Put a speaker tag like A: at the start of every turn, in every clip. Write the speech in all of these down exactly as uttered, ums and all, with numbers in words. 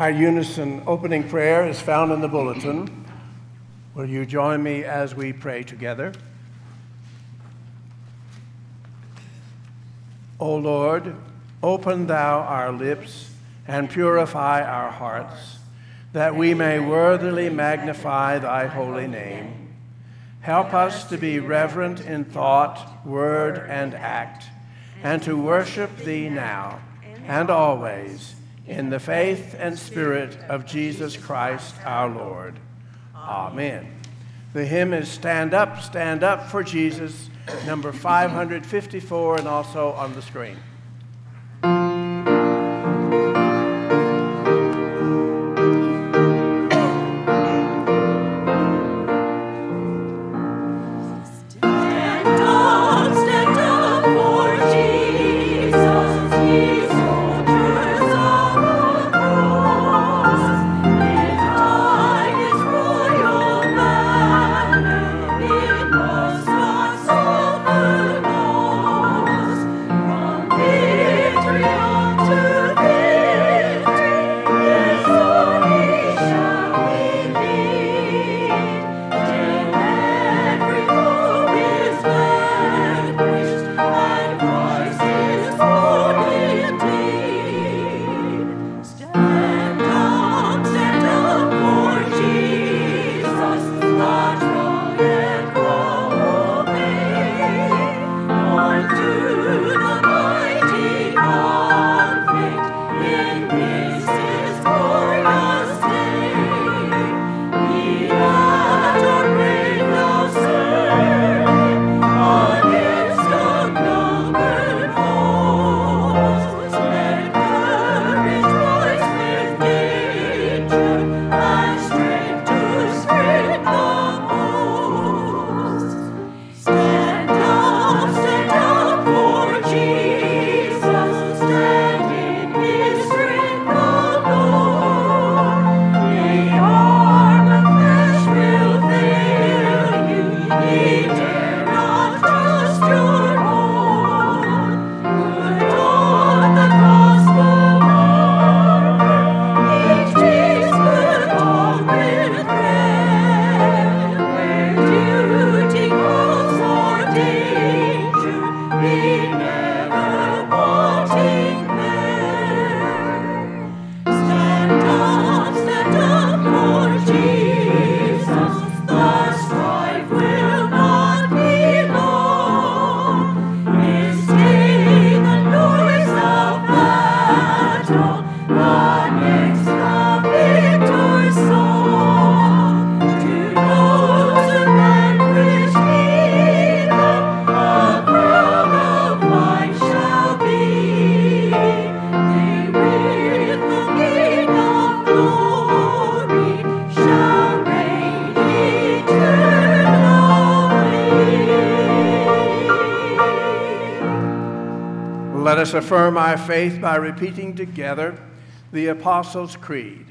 A: Our unison opening prayer is found in the bulletin. Will you join me as we pray together? O Lord, open thou our lips and purify our hearts, that we may worthily magnify thy holy name. Help us to be reverent in thought, word, and act, and to worship thee now and always in the faith and spirit of Jesus Christ our Lord. Amen. The hymn is Stand Up, Stand Up for Jesus, number five hundred fifty-four, and also on the screen. Let us affirm our faith by repeating together the Apostles' Creed.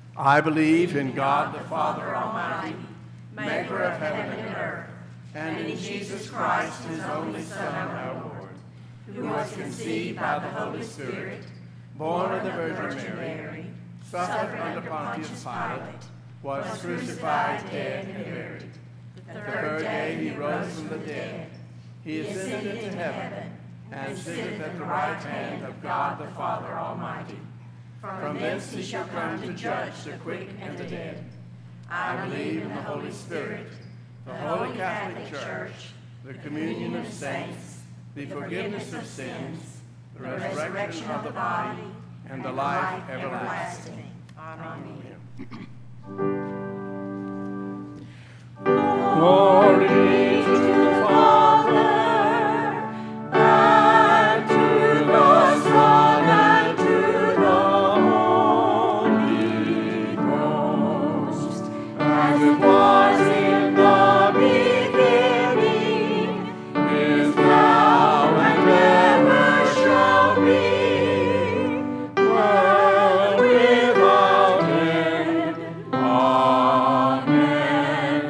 A: I believe in God the Father Almighty, maker of heaven and earth, and in Jesus Christ, his only Son, our Lord, who was conceived by the Holy Spirit, born of the Virgin Mary, suffered under Pontius Pilate, was crucified, dead, and buried. The third day he rose from the dead. He ascended into heaven, and sitteth at the right hand of God the Father Almighty. From thence he shall come to judge the quick and the dead. I believe in the Holy Spirit, the Holy Catholic Church, the communion of saints, the forgiveness of sins, the resurrection of the body, and the life everlasting. Amen. Glory to the Father, and to the Son, and to the Holy Ghost, as it was in the beginning, is now, and ever shall be, world without end. Amen.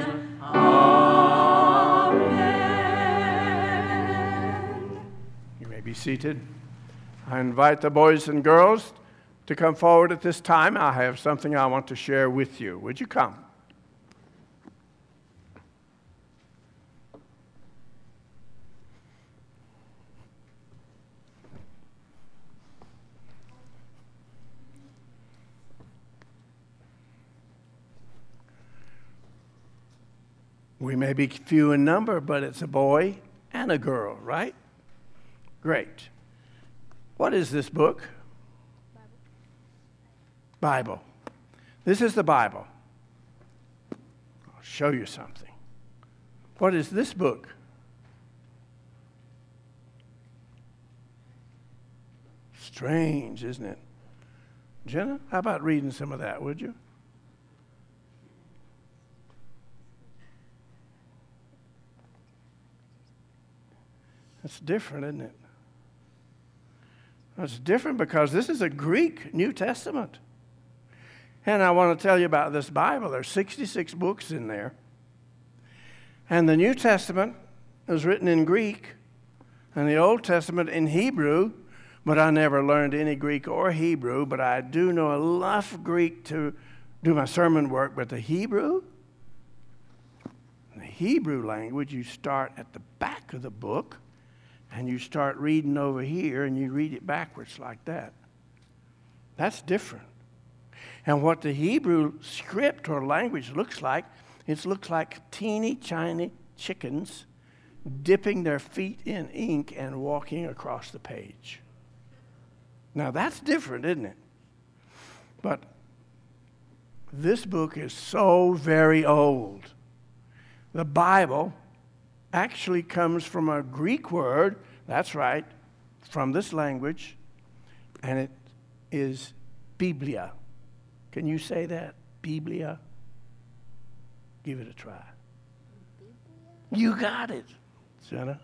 A: Amen. You may be seated. I invite the boys and girls to come forward at this time. I have something I want to share with you. Would you come? We may be few in number, but it's a boy and a girl, right? Great. What is this book? Bible. Bible. This is the Bible. I'll show you something. What is this book? Strange, isn't it? Jenna, how about reading some of that, would you? That's different, isn't it? It's different because this is a Greek New Testament. And I want to tell you about this Bible. There's sixty-six books in there. And the New Testament is written in Greek and the Old Testament in Hebrew, but I never learned any Greek or Hebrew, but I do know enough Greek to do my sermon work. But the Hebrew, the Hebrew language, you start at the back of the book, and you start reading over here, and you read it backwards like that. That's different. And what the Hebrew script or language looks like, it looks like teeny tiny chickens dipping their feet in ink and walking across the page. Now, that's different, isn't it? But this book is so very old. The Bible actually comes from a Greek word, that's right, from this language, and it is Biblia. Can you say that? Biblia? Give it a try. Biblia? You got it, Jenna.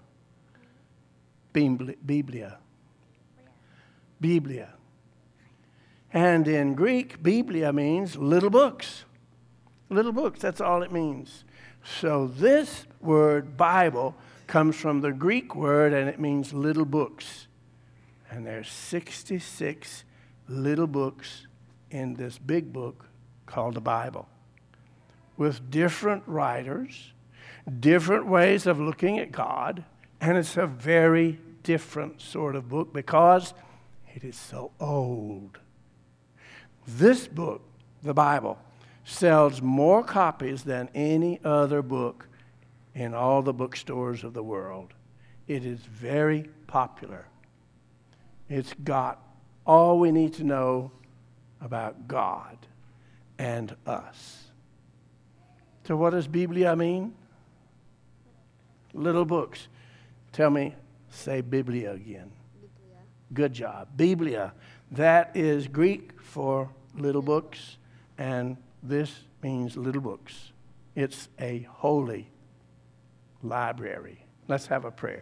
A: Biblia. Biblia. And in Greek, Biblia means little books. Little books, that's all it means. So this word Bible comes from the Greek word, and it means little books. And there's sixty-six little books in this big book called the Bible, with different writers, different ways of looking at God, and it's a very different sort of book because it is so old. This book, the Bible, sells more copies than any other book in all the bookstores of the world. It is very popular. It's got all we need to know about God and us. So what does Biblia mean? Little books. Tell me, say Biblia again. Biblia. Good job. Biblia. That is Greek for little books, and this means little books. It's a holy library. Let's have a prayer.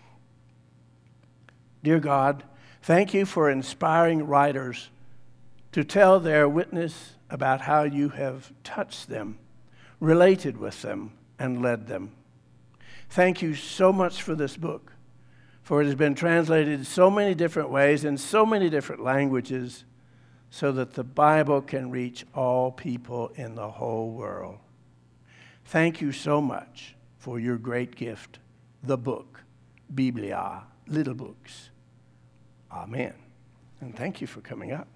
A: Dear God, thank you for inspiring writers to tell their witness about how you have touched them, related with them, and led them. Thank you so much for this book, for it has been translated so many different ways in so many different languages, so that the Bible can reach all people in the whole world. Thank you so much for your great gift, the book, Biblia, little books. Amen. And thank you for coming up.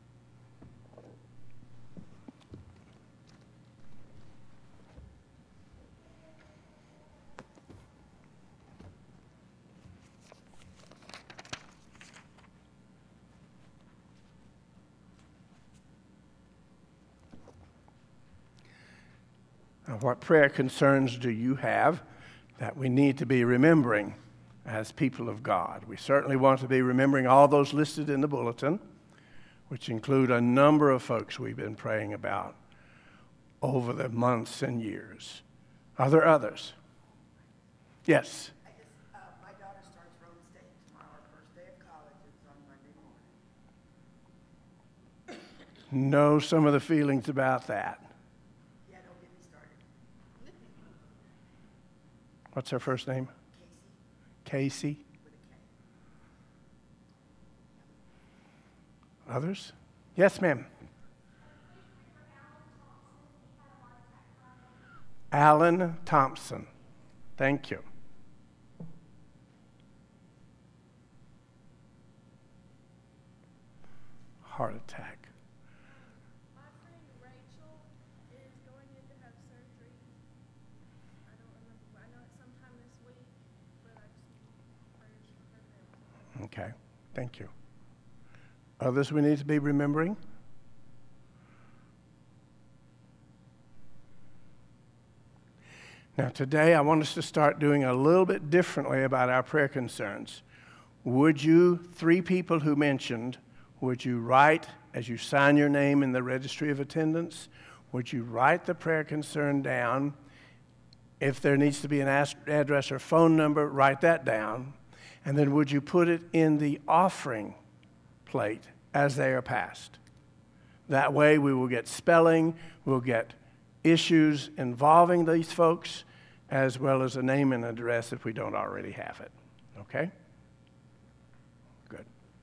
A: Now, what prayer concerns do you have that we need to be remembering as people of God? We certainly want to be remembering all those listed in the bulletin, which include a number of folks we've been praying about over the months and years. Are there others? Yes?
B: I just, uh, my daughter starts Rhode State tomorrow, her first day of college. It's on Monday morning.
A: Know some of the feelings about that. What's her first name?
B: Casey.
A: Casey. Others? Yes, ma'am. Alan Thompson. Thank you. Heart attack.
C: My friend Rachel is going in to have surgery. I don't remember. I know it's sometime this week, but I just need prayers for her.
A: Okay, thank you. Others we need to be remembering? Now today I want us to start doing a little bit differently about our prayer concerns. Would you, three people who mentioned, would you write, as you sign your name in the registry of attendance, would you write the prayer concern down? If there needs to be an address or phone number, write that down. And then would you put it in the offering plate as they are passed? That way we will get spelling, we'll get issues involving these folks, as well as a name and address if we don't already have it. Okay? Good.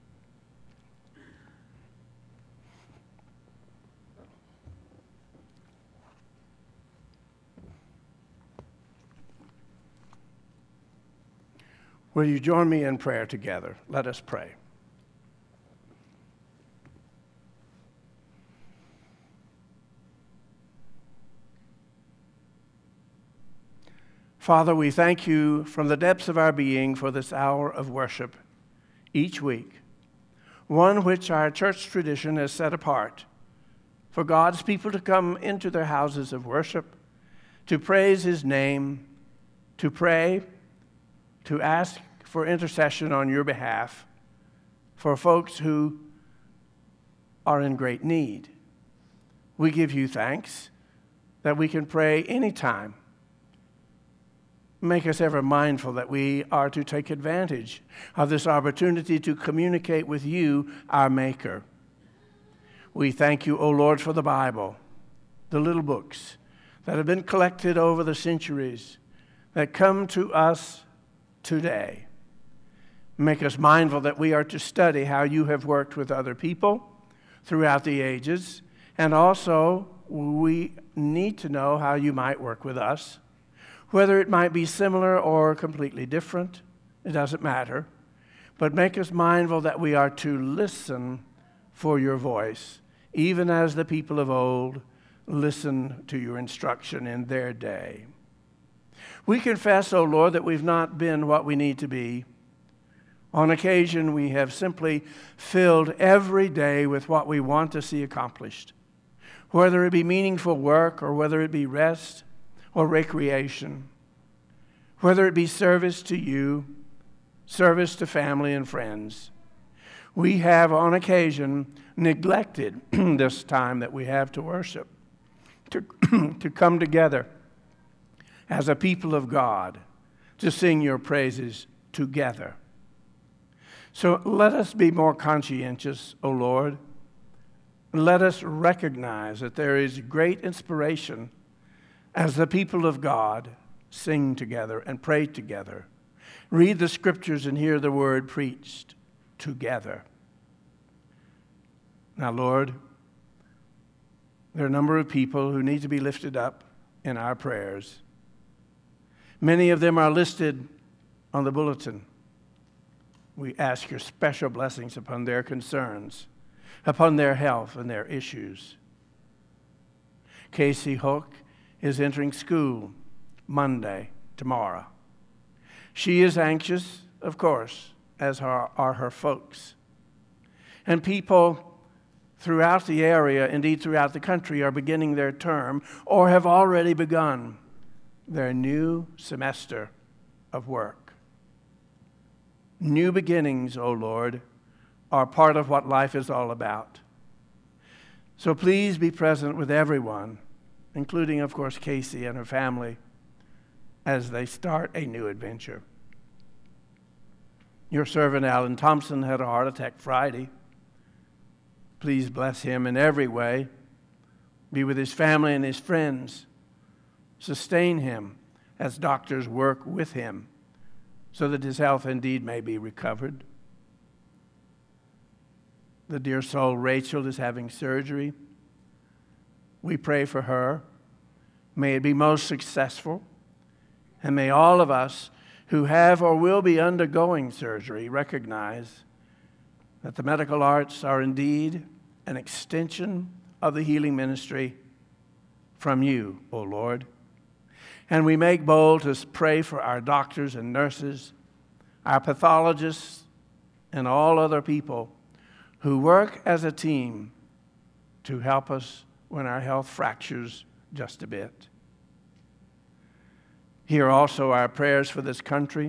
A: Will you join me in prayer together? Let us pray. Father, we thank you from the depths of our being for this hour of worship each week, one which our church tradition has set apart for God's people to come into their houses of worship, to praise his name, to pray, to ask for intercession on your behalf for folks who are in great need. We give you thanks that we can pray anytime. Make us ever mindful that we are to take advantage of this opportunity to communicate with you, our Maker. We thank you, O Lord, for the Bible, the little books that have been collected over the centuries that come to us today. Make us mindful that we are to study how you have worked with other people throughout the ages, and also we need to know how you might work with us. Whether it might be similar or completely different, it doesn't matter. But make us mindful that we are to listen for your voice, even as the people of old listened to your instruction in their day. We confess, O Lord, that we've not been what we need to be. On occasion, we have simply filled every day with what we want to see accomplished, whether it be meaningful work or whether it be rest or recreation, whether it be service to you, service to family and friends. We have, on occasion, neglected this time that we have to worship, to, to come together as a people of God, to sing your praises together. So let us be more conscientious, O Lord. Let us recognize that there is great inspiration as the people of God sing together and pray together, read the scriptures and hear the word preached together. Now, Lord, there are a number of people who need to be lifted up in our prayers. Many of them are listed on the bulletin. We ask your special blessings upon their concerns, upon their health and their issues. Casey Hook is entering school Monday, tomorrow. She is anxious, of course, as are, are her folks. And people throughout the area, indeed throughout the country, are beginning their term or have already begun their new semester of work. New beginnings, O Lord, are part of what life is all about. So please be present with everyone, including, of course, Casey and her family, as they start a new adventure. Your servant, Alan Thompson, had a heart attack Friday. Please bless him in every way. Be with his family and his friends. Sustain him as doctors work with him so that his health indeed may be recovered. the dear soul Rachel is having surgery. We pray for her. May it be most successful. And may all of us who have or will be undergoing surgery recognize that the medical arts are indeed an extension of the healing ministry from you, O Lord. And we make bold to pray for our doctors and nurses, our pathologists, and all other people who work as a team to help us when our health fractures just a bit. Hear also our prayers for this country.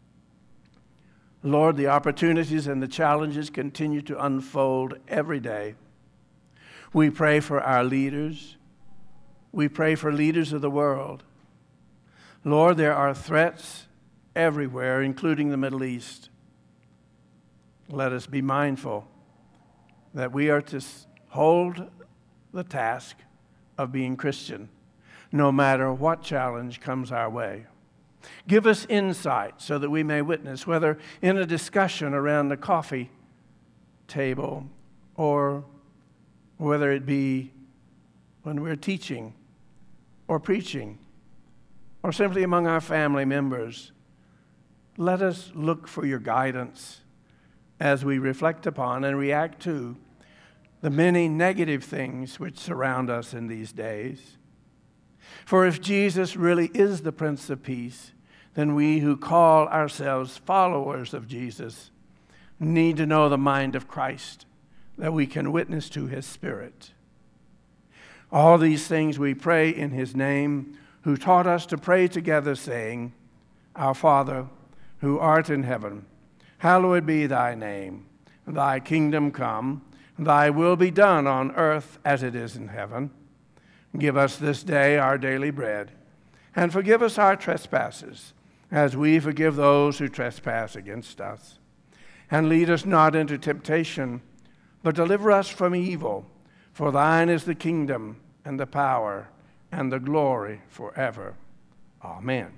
A: Lord, the opportunities and the challenges continue to unfold every day. We pray for our leaders. We pray for leaders of the world. Lord, there are threats everywhere, including the Middle East. Let us be mindful that we are to hold the task of being Christian, no matter what challenge comes our way. Give us insight so that we may witness, whether in a discussion around the coffee table or whether it be when we're teaching or preaching or simply among our family members. Let us look for your guidance as we reflect upon and react to the many negative things which surround us in these days. For if Jesus really is the Prince of Peace, then we who call ourselves followers of Jesus need to know the mind of Christ, that we can witness to his Spirit. All these things we pray in his name, who taught us to pray together, saying, Our Father, who art in heaven, hallowed be thy name. Thy kingdom come, thy will be done on earth as it is in heaven. Give us this day our daily bread, and forgive us our trespasses, as we forgive those who trespass against us. And lead us not into temptation, but deliver us from evil. For thine is the kingdom, and the power, and the glory forever. Amen.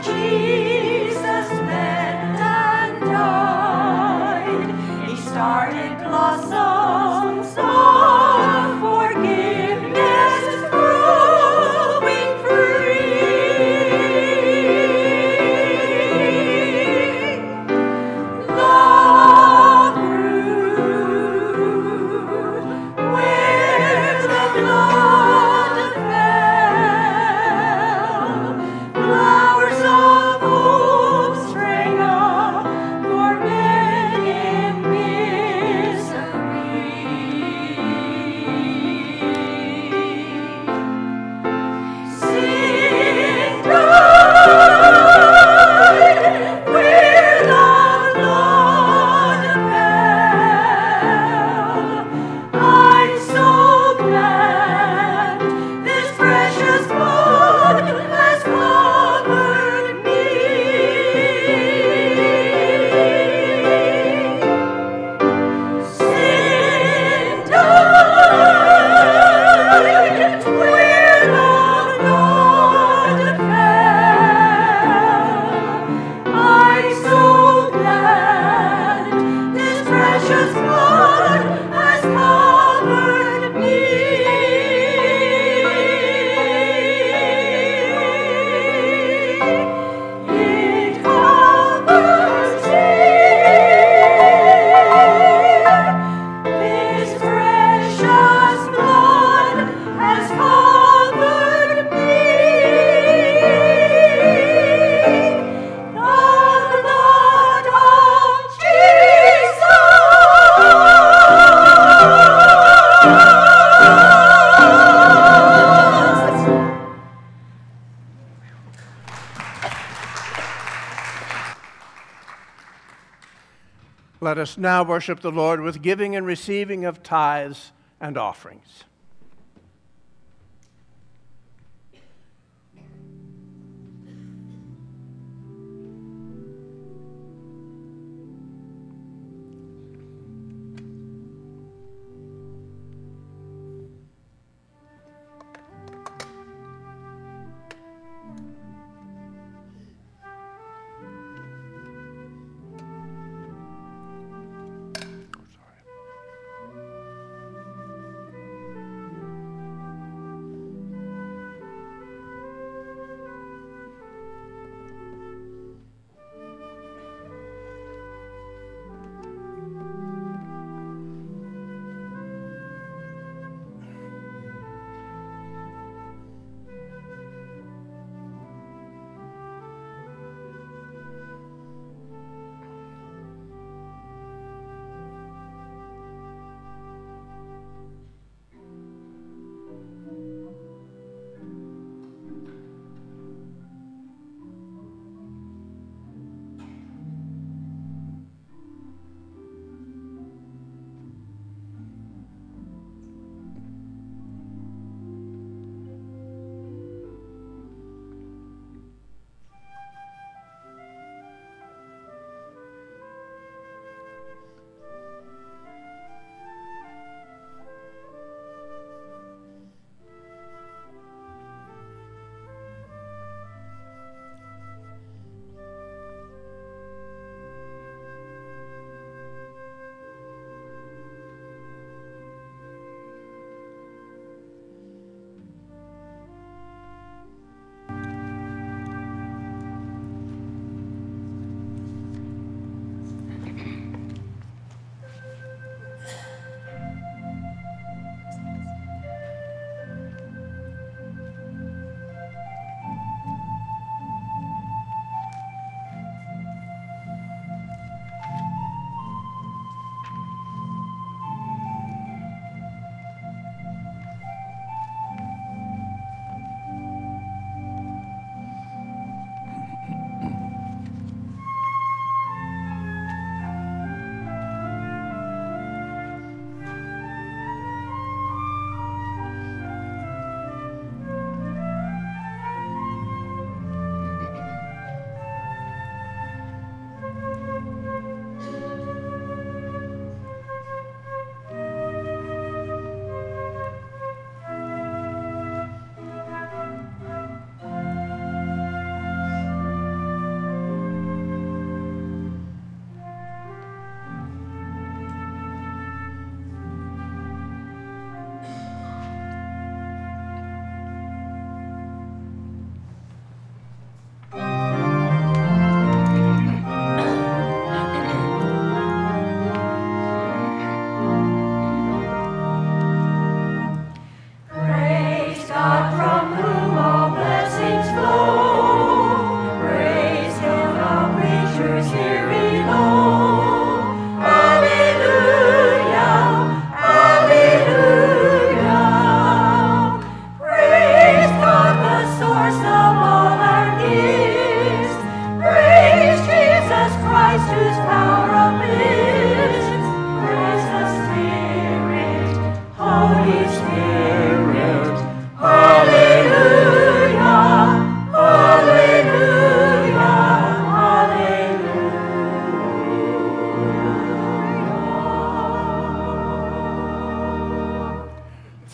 D: Jesus bled and died. He started blossoms of forgiveness growing free. Love grew where the blood fell. Flowers of hope sprang up for men in misery. Sin died where the blood fell. I'm so glad this precious blood has covered me. Sin died where the blood fell. I'm so glad this precious blood has covered me. It covers me. This precious blood has covered me. The blood of Jesus.
A: Let us now worship the Lord with giving and receiving of tithes and offerings. Sorry.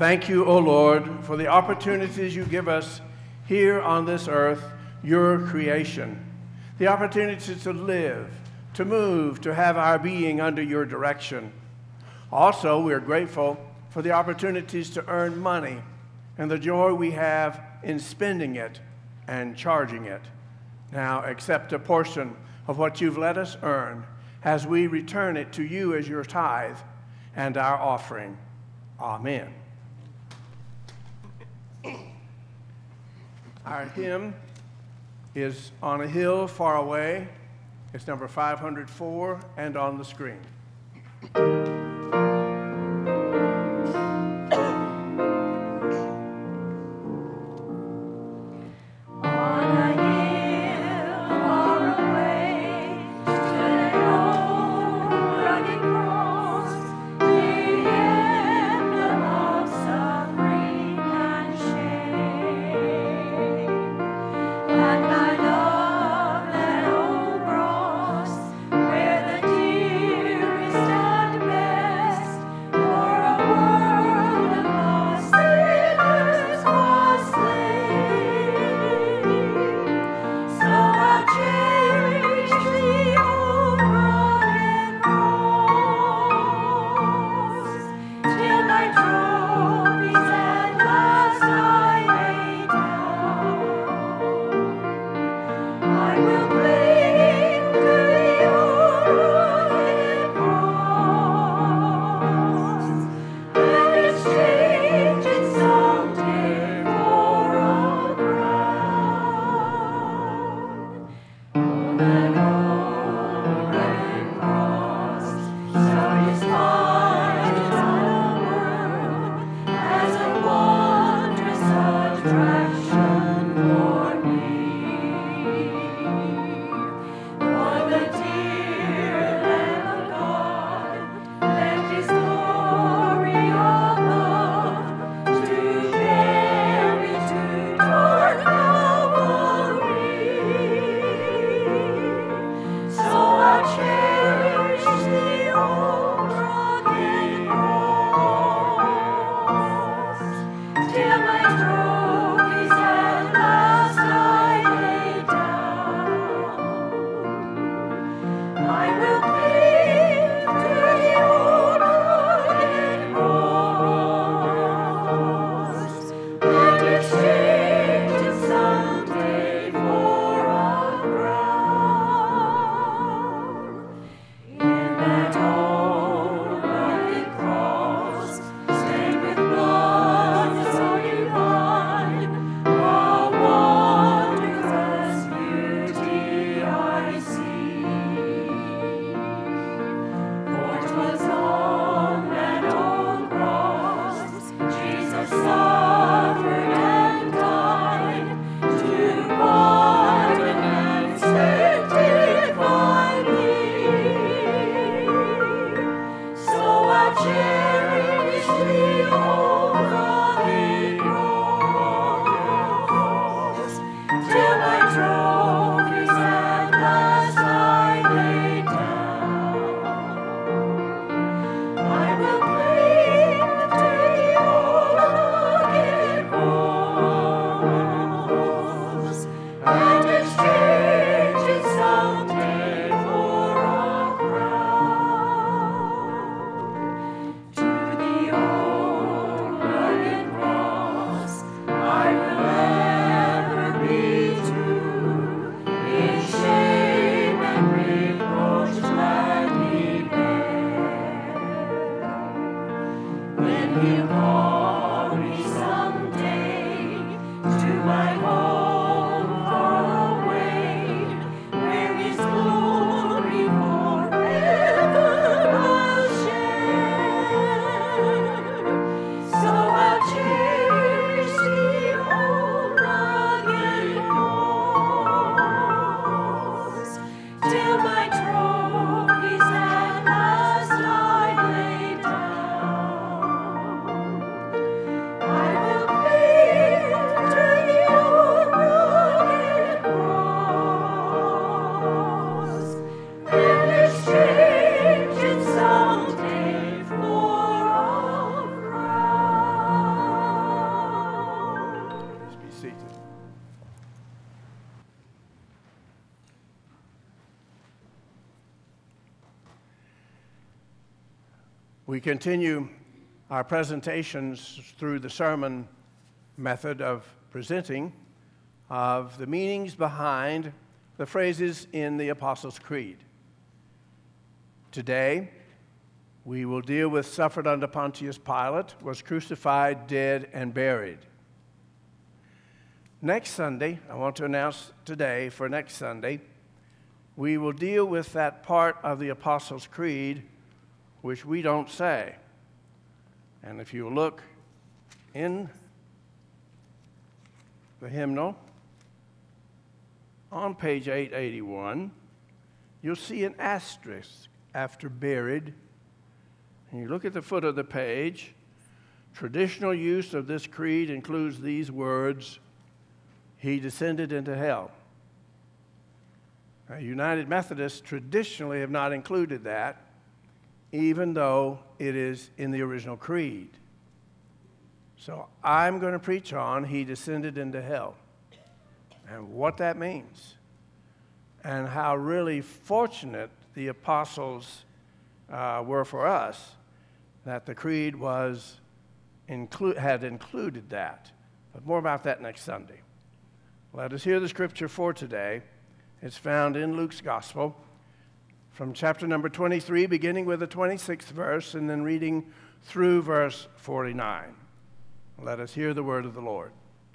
A: Thank you, O Lord, for the opportunities you give us here on this earth, your creation. The opportunity to live, to move, to have our being under your direction. Also, we are grateful for the opportunities to earn money and the joy we have in spending it and charging it. Now accept a portion of what you've let us earn as we return it to you as your tithe and our offering. Amen. Our hymn is On a Hill Far Away. It's number five hundred four and on the screen.
D: Where the dearest and best
A: We continue our presentations through the sermon method of presenting of the meanings behind the phrases in the Apostles' Creed. Today, we will deal with suffered under Pontius Pilate, was crucified, dead, and buried. Next Sunday, I want to announce today for next Sunday, we will deal with that part of the Apostles' Creed which we don't say. And if you look in the hymnal on page eight eighty-one, you'll see an asterisk after buried. And you look at the foot of the page. Traditional use of this creed includes these words, "He descended into hell." Now, United Methodists traditionally have not included that, even though it is in the original creed. So I'm going to preach on "He descended into hell" and what that means, and how really fortunate the apostles uh, were for us that the creed was inclu- had included that. But more about that next Sunday. Let us hear the scripture for today. It's found in Luke's Gospel from chapter number twenty-three, beginning with the twenty-sixth verse and then reading through verse forty-nine. Let us hear the word of the Lord.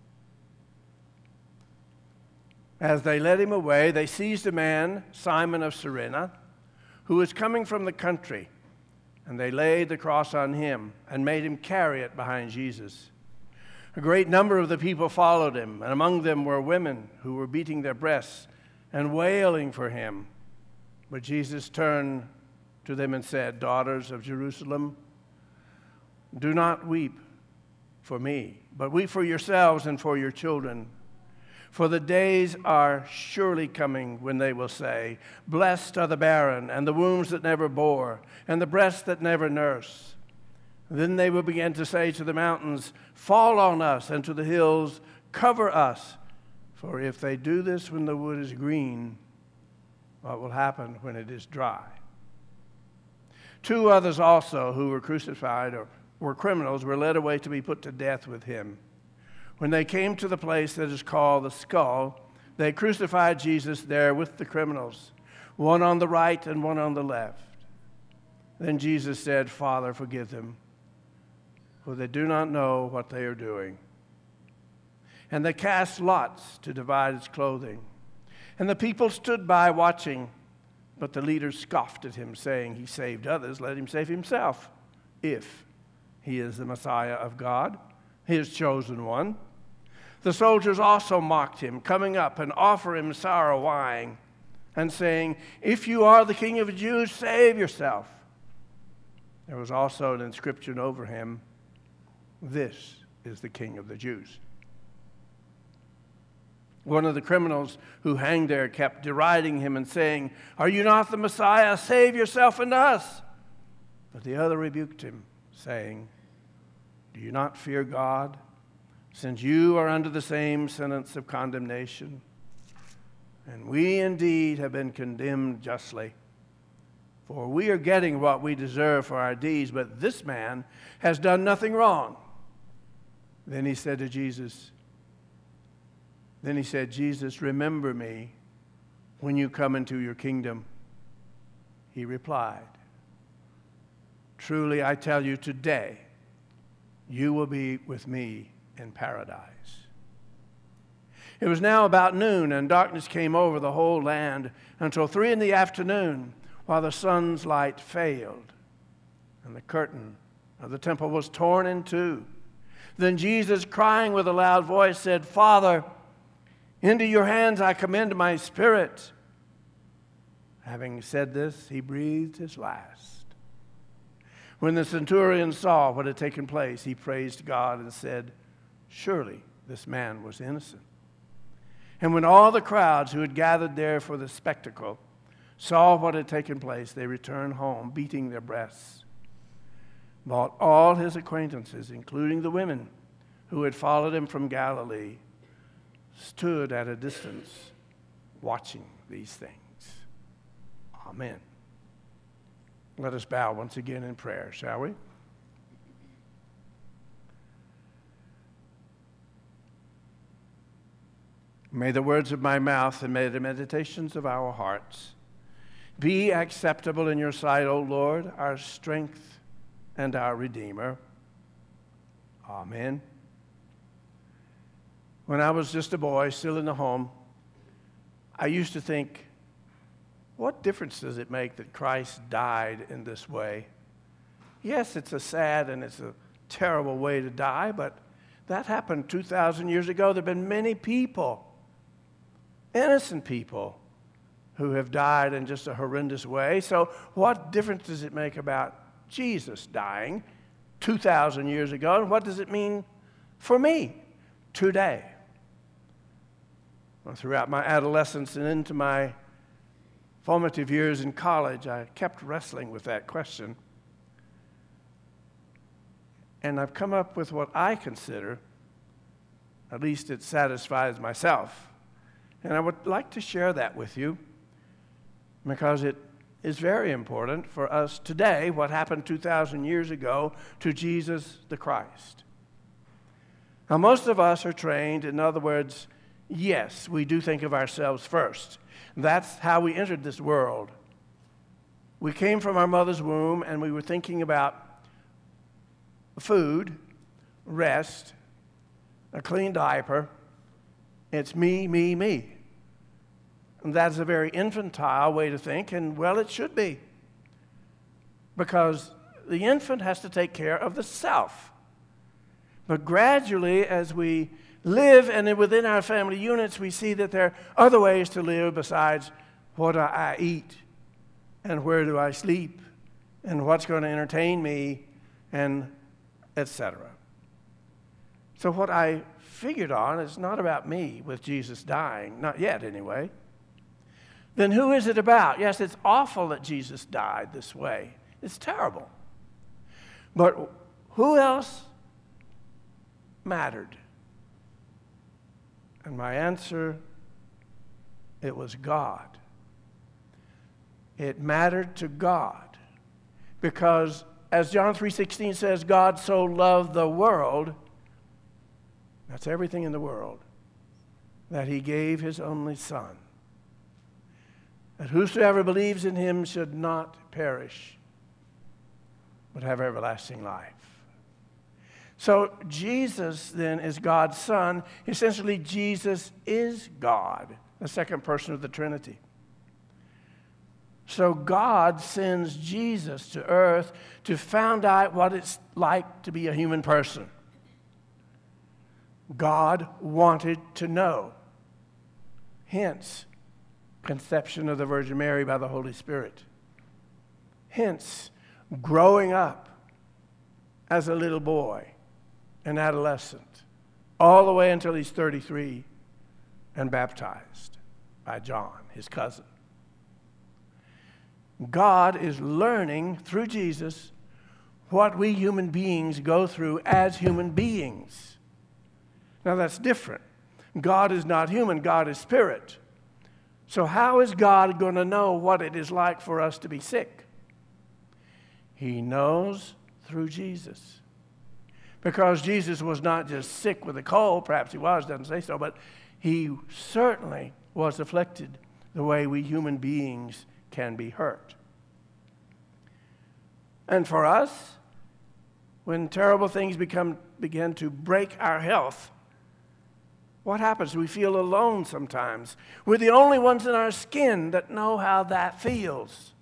A: As they led him away, they seized a man, Simon of Cyrene, who was coming from the country, and they laid the cross on him and made him carry it behind Jesus. A great number of the people followed him, and among them were women who were beating their breasts and wailing for him. But Jesus turned to them and said, "Daughters of Jerusalem, do not weep for me, but weep for yourselves and for your children. For the days are surely coming when they will say, 'Blessed are the barren, and the wombs that never bore, and the breasts that never nurse.' Then they will begin to say to the mountains, 'Fall on us,' and to the hills, 'Cover us.' For if they do this when the wood is green, what will happen when it is dry?" Two others also who were crucified or were criminals were led away to be put to death with him. When they came to the place that is called the Skull, they crucified Jesus there with the criminals, one on the right and one on the left. Then Jesus said, "Father, forgive them, for they do not know what they are doing." And they cast lots to divide his clothing. And the people stood by watching, but the leaders scoffed at him, saying, "He saved others, let him save himself, if he is the Messiah of God, his chosen one." The soldiers also mocked him, coming up and offer him sour wine, and saying, "If you are the King of the Jews, save yourself." There was also an inscription over him, "This is the King of the Jews." One of the criminals who hanged there kept deriding him and saying, "Are you not the Messiah? Save yourself and us." But the other rebuked him, saying, "Do you not fear God, since you are under the same sentence of condemnation? And we indeed have been condemned justly. For we are getting what we deserve for our deeds, but this man has done nothing wrong." Then he said to Jesus, Then he said, "Jesus, remember me when you come into your kingdom." He replied, "Truly I tell you, today you will be with me in paradise." It was now about noon, and darkness came over the whole land until three in the afternoon, while the sun's light failed, and the curtain of the temple was torn in two. Then Jesus, crying with a loud voice, said, "Father, into your hands I commend my spirit." Having said this, he breathed his last. When the centurion saw what had taken place, he praised God and said, "Surely this man was innocent." And when all the crowds who had gathered there for the spectacle saw what had taken place, they returned home, beating their breasts. But all his acquaintances, including the women who had followed him from Galilee, stood at a distance watching these things. Amen. Let us bow once again in prayer, shall we? May the words of my mouth and may the meditations of our hearts be acceptable in your sight, O Lord, our strength and our Redeemer. Amen. When I was just a boy, still in the home, I used to think, what difference does it make that Christ died in this way? Yes, it's a sad and it's a terrible way to die, but that happened two thousand years ago. There have been many people, innocent people, who have died in just a horrendous way. So what difference does it make about Jesus dying two thousand years ago? And what does it mean for me today? Well, throughout my adolescence and into my formative years in college, I kept wrestling with that question. And I've come up with what I consider, at least it satisfies myself. And I would like to share that with you because it is very important for us today, what happened two thousand years ago to Jesus the Christ. Now, most of us are trained, in other words, yes, we do think of ourselves first. That's how we entered this world. We came from our mother's womb and we were thinking about food, rest, a clean diaper. It's me, me, me. And that's a very infantile way to think, and well, it should be. Because the infant has to take care of the self. But gradually, as we live, and within our family units, we see that there are other ways to live besides what do I eat, and where do I sleep, and what's going to entertain me, and et cetera. So what I figured on is not about me with Jesus dying, not yet anyway. Then who is it about? Yes, it's awful that Jesus died this way. It's terrible. But who else mattered? And my answer, it was God. It mattered to God because, as John three sixteen says, God so loved the world, that's everything in the world, that he gave his only Son, that whosoever believes in him should not perish, but have everlasting life. So Jesus then is God's Son. Essentially, Jesus is God, the second person of the Trinity. So God sends Jesus to earth to find out what it's like to be a human person. God wanted to know. Hence, conception of the Virgin Mary by the Holy Spirit. Hence, growing up as a little boy, an adolescent, all the way until he's thirty-three and baptized by John, his cousin. God is learning through Jesus what we human beings go through as human beings. Now that's different. God is not human, God is spirit. So how is God going to know what it is like for us to be sick? He knows through Jesus. Because Jesus was not just sick with a cold, perhaps he was, doesn't say so, but he certainly was afflicted the way we human beings can be hurt. And for us, when terrible things become begin to break our health, what happens? We feel alone sometimes. We're the only ones in our skin that know how that feels.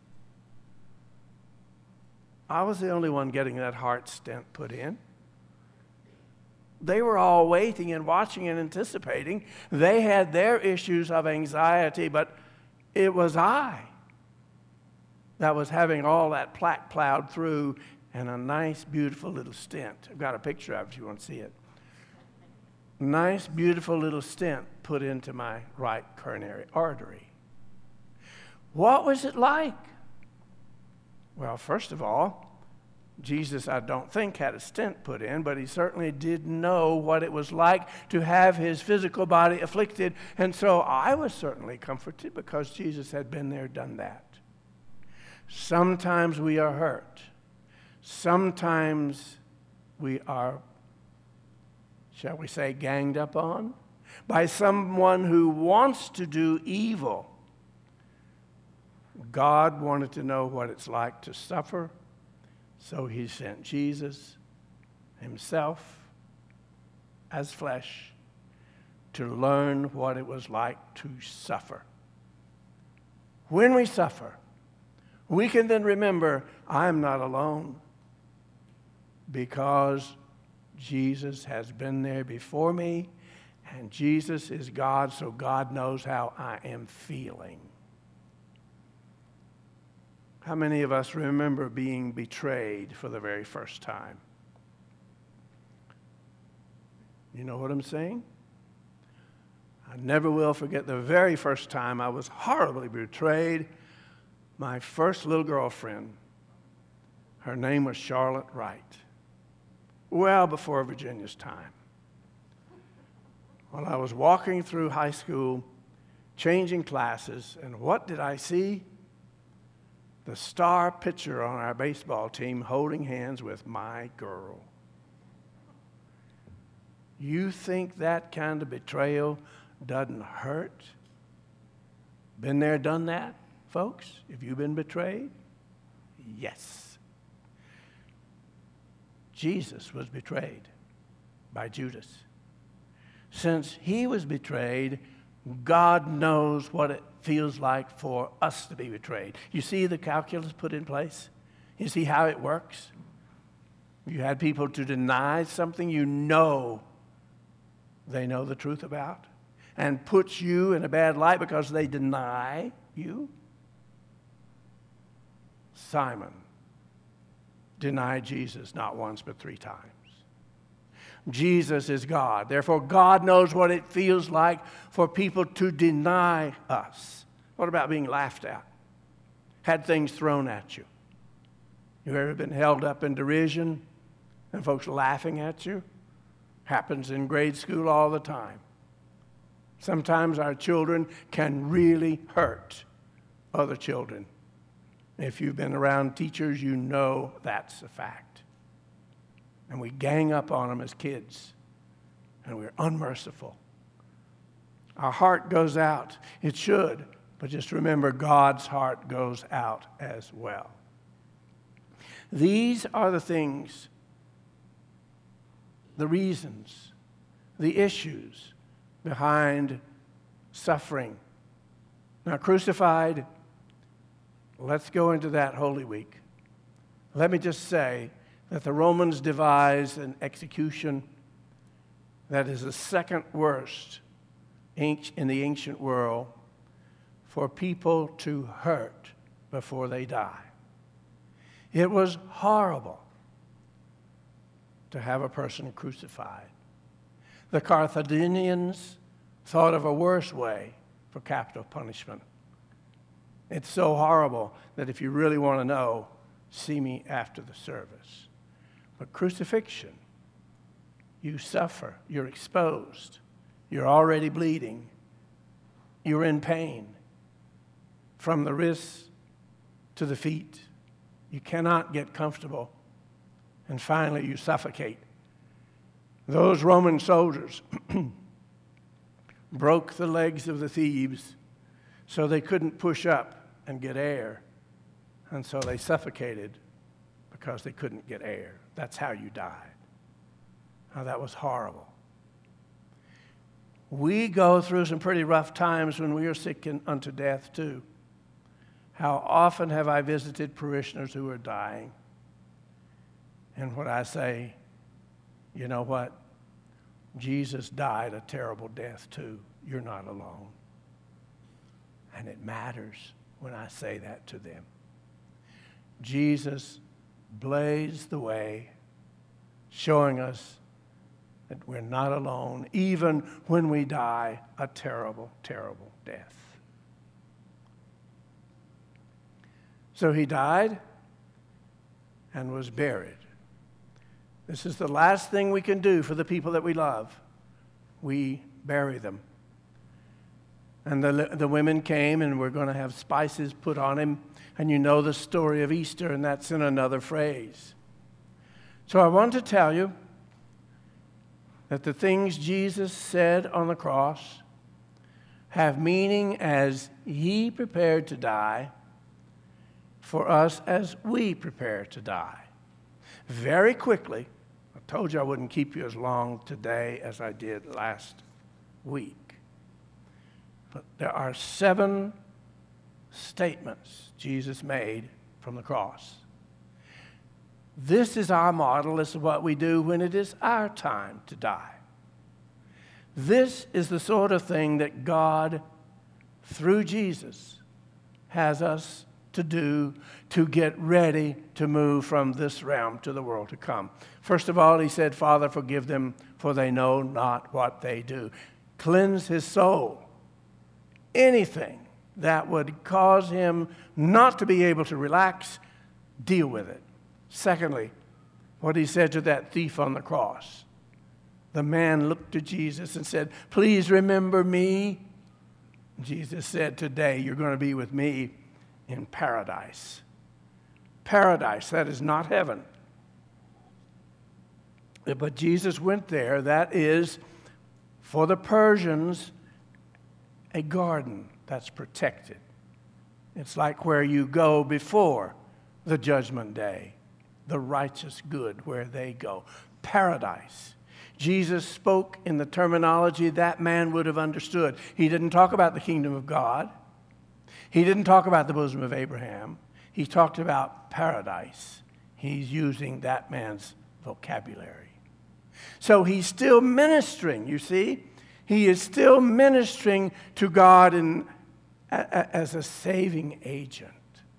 A: I was the only one getting that heart stent put in. They were all waiting and watching and anticipating. They had their issues of anxiety, but it was I that was having all that plaque plowed through and a nice, beautiful little stent. I've got a picture of it if you want to see it. Nice, beautiful little stent put into my right coronary artery. What was it like? Well, first of all, Jesus, I don't think, had a stent put in, but he certainly did know what it was like to have his physical body afflicted. And so I was certainly comforted because Jesus had been there, done that. Sometimes we are hurt. Sometimes we are, shall we say, ganged up on by someone who wants to do evil. God wanted to know what it's like to suffer, so he sent Jesus himself as flesh to learn what it was like to suffer. When we suffer, we can then remember, I'm not alone, because Jesus has been there before me, and Jesus is God, so God knows how I am feeling. How many of us remember being betrayed for the very first time? You know what I'm saying? I never will forget the very first time I was horribly betrayed. My first little girlfriend, her name was Charlotte Wright, well before Virginia's time. While I was walking through high school, changing classes, and what did I see? The star pitcher on our baseball team holding hands with my girl. You think that kind of betrayal doesn't hurt? Been there, done that, folks? Have you been betrayed? Yes. Jesus was betrayed by Judas. Since he was betrayed, God knows what it feels like for us to be betrayed. You see the calculus put in place? You see how it works? You had people to deny something you know they know the truth about, and puts you in a bad light because they deny you. Simon denied Jesus not once but three times. Jesus is God. Therefore, God knows what it feels like for people to deny us. What about being laughed at? Had things thrown at you? You ever been held up in derision and folks laughing at you? Happens in grade school all the time. Sometimes our children can really hurt other children. If you've been around teachers, you know that's a fact. And we gang up on them as kids, and we're unmerciful. Our heart goes out. It should, but just remember, God's heart goes out as well. These are the things, the reasons, the issues behind suffering. Now, crucified, let's go into that Holy Week. Let me just say that the Romans devised an execution that is the second worst in the ancient world for people to hurt before they die. It was horrible to have a person crucified. The Carthaginians thought of a worse way for capital punishment. It's so horrible that if you really want to know, see me after the service. But crucifixion, you suffer, you're exposed, you're already bleeding, you're in pain from the wrists to the feet. You cannot get comfortable, and finally you suffocate. Those Roman soldiers broke the legs of the thieves so they couldn't push up and get air, and so they suffocated because they couldn't get air. That's how you died. Now, that was horrible. We go through some pretty rough times when we are sick unto death, too. How often have I visited parishioners who are dying? And when I say, you know what? Jesus died a terrible death, too. You're not alone. And it matters when I say that to them. Jesus blazed the way, showing us that we're not alone, even when we die a terrible, terrible death. So he died and was buried. This is the last thing we can do for the people that we love. We bury them. And the, the women came and were going to have spices put on him. And you know the story of Easter, and that's in another phrase. So I want to tell you that the things Jesus said on the cross have meaning as he prepared to die for us as we prepare to die. Very quickly, I told you I wouldn't keep you as long today as I did last week. But there are seven statements Jesus made from the cross. This is our model. This is what we do when it is our time to die. This is the sort of thing that God, through Jesus, has us to do to get ready to move from this realm to the world to come. First of all, he said, Father, forgive them, for they know not what they do. Cleanse his soul. Anything that would cause him not to be able to relax, deal with it. Secondly, what he said to that thief on the cross. The man looked to Jesus and said, please remember me. Jesus said, today you're going to be with me in paradise. Paradise, that is not heaven. But Jesus went there. That is, for the Persians, a garden that's protected. It's like where you go before the judgment day, the righteous good, where they go. Paradise. Jesus spoke in the terminology that man would have understood. He didn't talk about the kingdom of God. He didn't talk about the bosom of Abraham. He talked about paradise. He's using that man's vocabulary. So he's still ministering, you see. He is still ministering to God in, a, a, as a saving agent.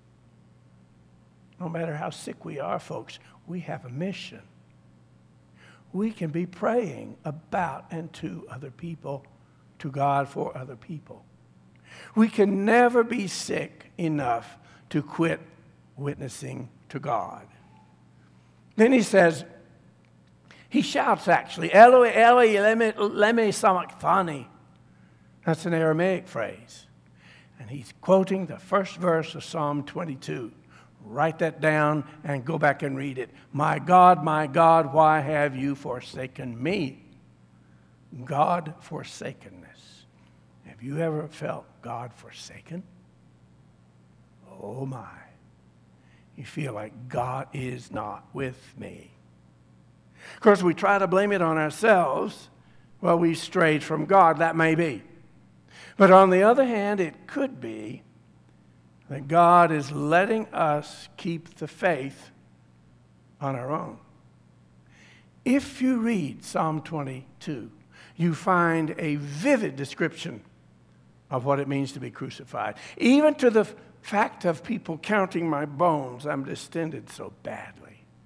A: No matter how sick we are, folks, we have a mission. We can be praying about and to other people, to God for other people. We can never be sick enough to quit witnessing to God. Then he says, he shouts actually, Eloi, Eloi, lema, lema sabachthani. That's an Aramaic phrase. And he's quoting the first verse of Psalm twenty-two. Write that down and go back and read it. My God, my God, why have you forsaken me? God forsakenness. Have you ever felt God forsaken? Oh my. You feel like God is not with me. Of course, we try to blame it on ourselves. Well, we strayed from God. That may be. But on the other hand, it could be that God is letting us keep the faith on our own. If you read Psalm twenty-two, you find a vivid description of what it means to be crucified. Even to the fact of people counting my bones, I'm distended so badly.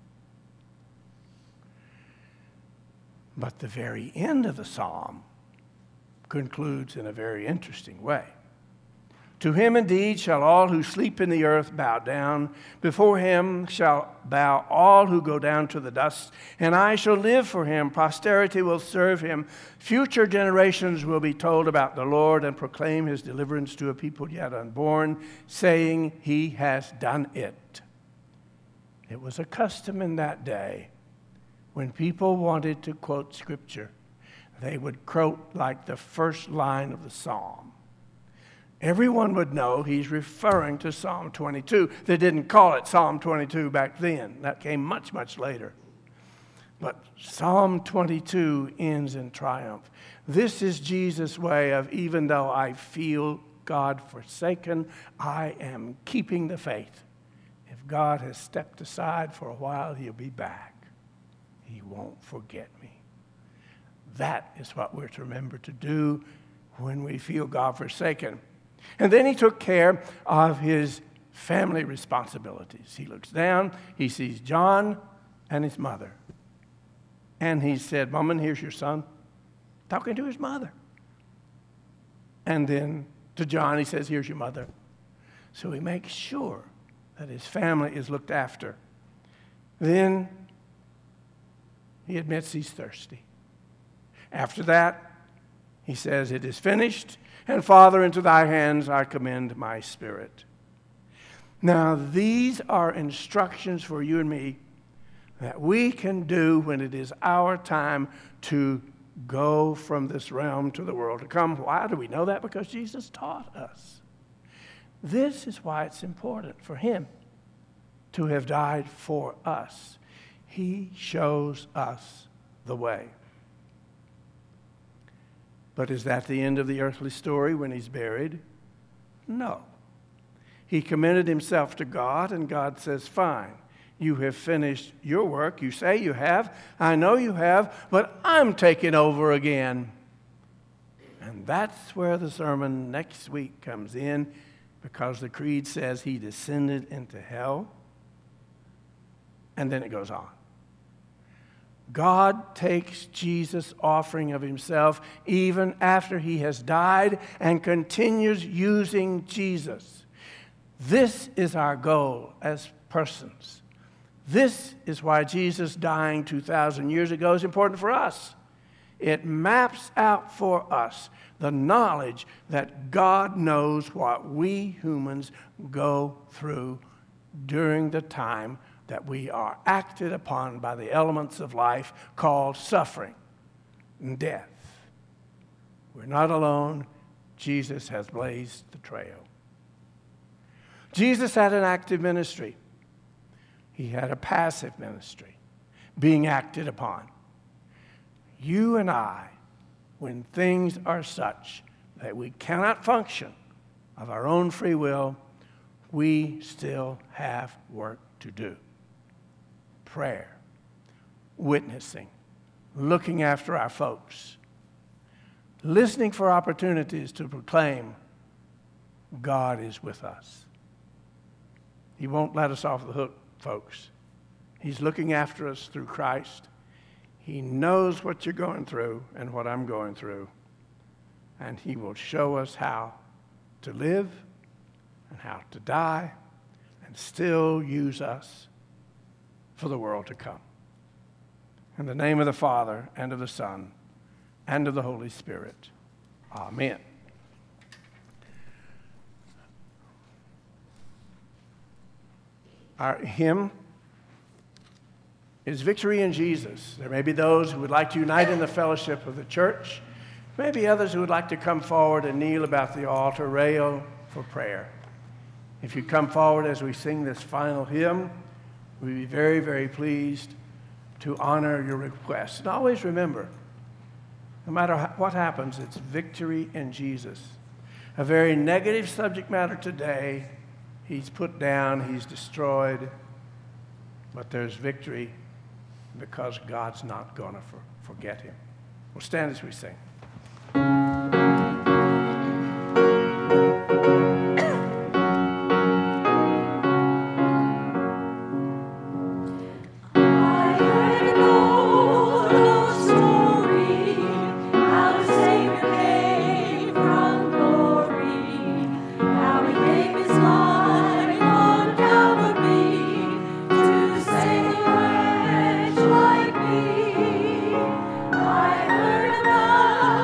A: But the very end of the psalm concludes in a very interesting way. To him indeed shall all who sleep in the earth bow down. Before him shall bow all who go down to the dust. And I shall live for him. Posterity will serve him. Future generations will be told about the Lord and proclaim his deliverance to a people yet unborn, saying, he has done it. It was a custom in that day when people wanted to quote Scripture, they would quote like the first line of the psalm. Everyone would know he's referring to Psalm twenty-two. They didn't call it Psalm twenty-two back then. That came much, much later. But Psalm twenty-two ends in triumph. This is Jesus' way of, even though I feel God forsaken, I am keeping the faith. If God has stepped aside for a while, he'll be back. He won't forget me. That is what we're to remember to do when we feel God forsaken. And then he took care of his family responsibilities. He looks down, he sees John and his mother. And he said, Mom, here's your son. Talking to his mother. And then to John, he says, here's your mother. So he makes sure that his family is looked after. Then he admits he's thirsty. After that, he says, it is finished. And Father, into thy hands I commend my spirit. Now, these are instructions for you and me that we can do when it is our time to go from this realm to the world to come. Why do we know that? Because Jesus taught us. This is why it's important for him to have died for us. He shows us the way. But is that the end of the earthly story when he's buried? No. He commended himself to God, and God says, fine, you have finished your work. You say you have. I know you have, but I'm taking over again. And that's where the sermon next week comes in, because the creed says he descended into hell. And then it goes on. God takes Jesus' offering of himself even after he has died and continues using Jesus. This is our goal as persons. This is why Jesus dying two thousand years ago is important for us. It maps out for us the knowledge that God knows what we humans go through during the time that we are acted upon by the elements of life called suffering and death. We're not alone. Jesus has blazed the trail. Jesus had an active ministry. He had a passive ministry, being acted upon. You and I, when things are such that we cannot function of our own free will, we still have work to do. Prayer, witnessing, looking after our folks, listening for opportunities to proclaim God is with us. He won't let us off the hook, folks. He's looking after us through Christ. He knows what you're going through and what I'm going through. And he will show us how to live and how to die and still use us for the world to come. In the name of the Father, and of the Son, and of the Holy Spirit. Amen. Our hymn is Victory in Jesus. There may be those who would like to unite in the fellowship of the church. Maybe others who would like to come forward and kneel about the altar rail for prayer. If you come forward as we sing this final hymn, we'd be very, very pleased to honor your request. And always remember, no matter what happens, it's victory in Jesus. A very negative subject matter today. He's put down, he's destroyed, but there's victory because God's not going to for, forget him. We'll stand as we sing.
D: I heard about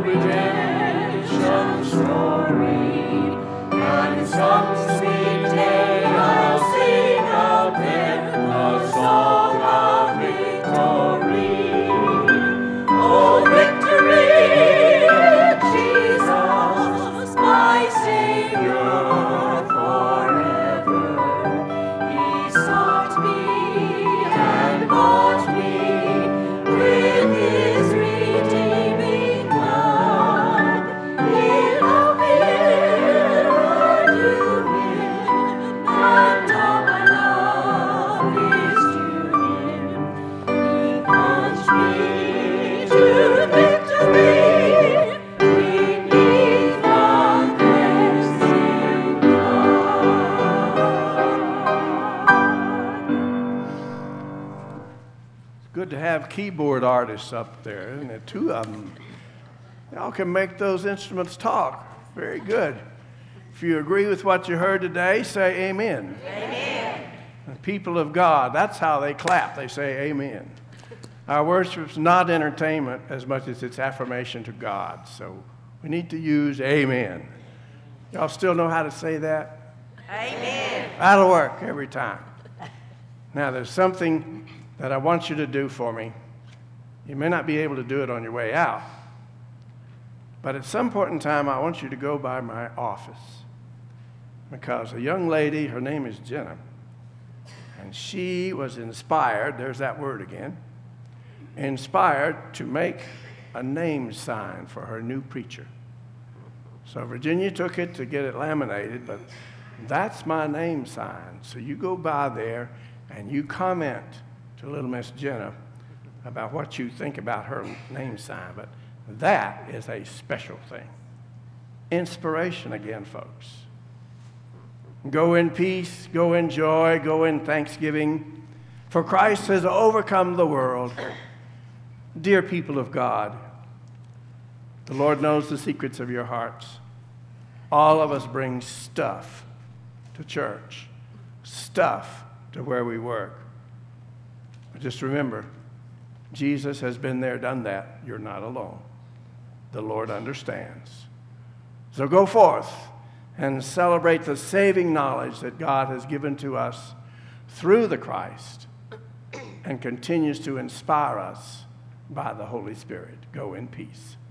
D: redemption story, and some sweet day I'll sing out then a song of victory. Oh, victory in Jesus, my Savior forever. He sought me and bought me with His redeeming blood. He loved me, I do Him, and all my love is to Him. He plunged me to victory beneath the cleansing flood.
A: It's good to have keyboard artists up there, isn't it? Two of them. Y'all can make those instruments talk. Very good. If you agree with what you heard today, say amen. Amen. The people of God, that's how they clap. They say amen. Our worship is not entertainment as much as it's affirmation to God. So we need to use amen. Y'all still know how to say that?
B: Amen.
A: That'll work every time. Now, there's something that I want you to do for me. You may not be able to do it on your way out, but at some point in time, I want you to go by my office, because a young lady, her name is Jenna, and she was inspired, there's that word again, inspired to make a name sign for her new preacher. So Virginia took it to get it laminated, but that's my name sign. So you go by there and you comment to little Miss Jenna about what you think about her name sign. But that is a special thing. Inspiration again, folks. Go in peace, go in joy, go in thanksgiving, for Christ has overcome the world. Dear people of God, the Lord knows the secrets of your hearts. All of us bring stuff to church, stuff to where we work. But just remember, Jesus has been there, done that. You're not alone. The Lord understands. So go forth and celebrate the saving knowledge that God has given to us through the Christ and continues to inspire us by the Holy Spirit. Go in peace.